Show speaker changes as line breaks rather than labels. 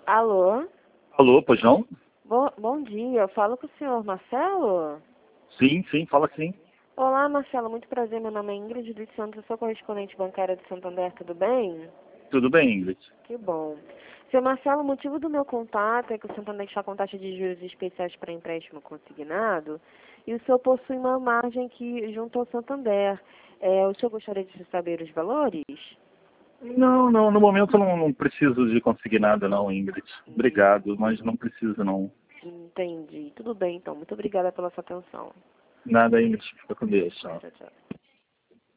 Alô?
Alô, pois não?
Bom dia, eu falo com o senhor Marcelo?
Sim, sim, fala sim.
Olá, Marcelo, muito prazer, meu nome é Ingrid dos Santos, eu sou correspondente bancária do Santander, tudo bem?
Tudo bem, Ingrid?
Que bom. Seu Marcelo, o motivo do meu contato é que o Santander está com taxa de juros especiais para empréstimo consignado e o senhor possui uma margem que junto ao Santander. O senhor gostaria de saber os valores?
Não, não, no momento eu não preciso de conseguir nada não, Ingrid. Obrigado, mas não preciso não.
Entendi. Tudo bem, então. Muito obrigada pela sua atenção.
Nada, Ingrid. Fica com Deus. Tchau.
Tchau, tchau.